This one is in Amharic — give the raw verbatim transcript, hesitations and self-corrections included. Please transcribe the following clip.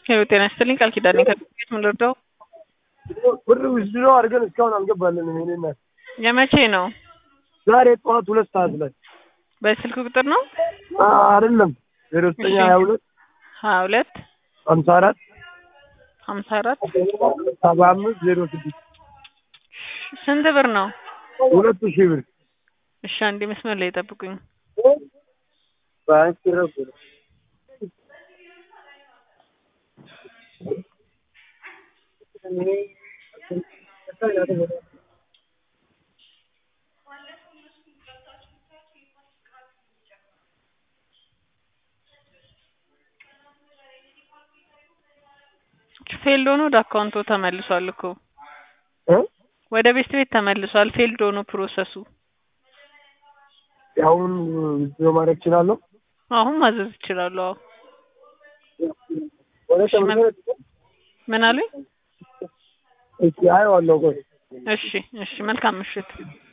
ሄሎ ጤና ይስጥልኝ ቃል ኪዳኔ ከቤት ምን ልርዳው? ብር ውስድሮ አድርገን እስካሁን አልገባልንም። እኔና የመቼ ነው? ዛሬ ጠዋት ሁለት ሰዓት ላይ በስልክ ቁጥር ነው? አይደለም ዜሮ ዘጠኝ ሀያ ሁለት ሀያ ሁለት ሀምሳ አራት ሀምሳ አራት ሰባ አምስት ዜሮ ስድስት ስንት ብር ነው? ሁለት ሺህ ብር። እሺ አንዴ መስመር ላይ ጠብቁኝ። ባንክ ረፍ ፌልድ ሆኖ ወደ አካውንቱ ተመልሷል እኮ እ ወደ ቤት ቤት ተመልሷል። ፌልድ ሆኖ ፕሮሰሱ ያውን ነው ማለት እችላለሁ። አሁን ማዘዝ እችላለሁ። ወደ ተመለሰ ምን አሉኝ? እሺ አይዋለሁ። እሺ እሺ መልካም ምሽት።